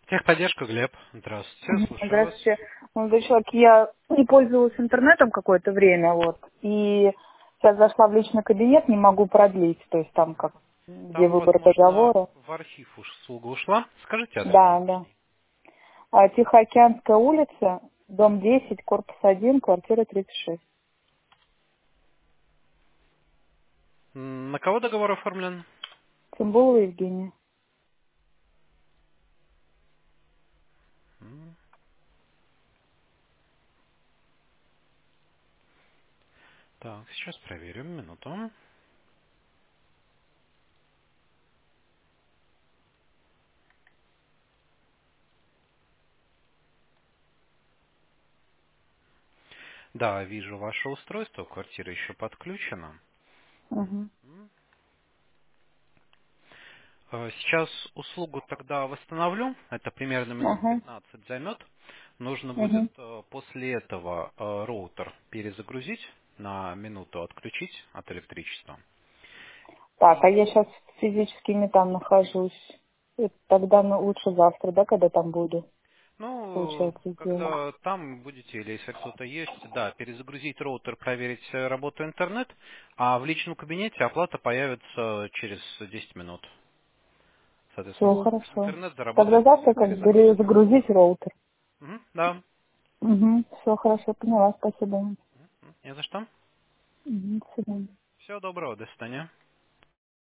Техподдержка, Глеб. Здравствуйте, слушаю вас. Здравствуйте. Молодой человек, я не пользовалась интернетом какое-то время, вот, и сейчас зашла в личный кабинет, не могу продлить, то есть там как, где Там, выбор возможно, договора. в архив уж услуга ушла. Скажите адрес Да, да. домашний. Тихоокеанская улица, дом 10, корпус 1, квартира 36. На кого договор оформлен? Цимбулова Евгения. М, Так, сейчас проверим, минуту. Да, вижу ваше устройство, квартира еще подключена. Угу. Сейчас услугу тогда восстановлю. Это примерно минут Ага. 15 займет. Нужно будет Угу. после этого роутер перезагрузить на минуту, отключить от электричества. Так, а И я сейчас физически не там нахожусь. Тогда лучше завтра, да, когда там буду, Ну, получается, сделать. когда там будете или если кто-то есть, да, перезагрузить роутер, проверить работу интернет, а в личном кабинете оплата появится через 10 минут. Соответственно, Все хорошо. интернет Тогда заработает, завтра если как перезагрузите. загрузить роутер. Мгм, да, Угу. Все хорошо, поняла. Спасибо. не за что. Угу. До свидания. Всего доброго, до свидания.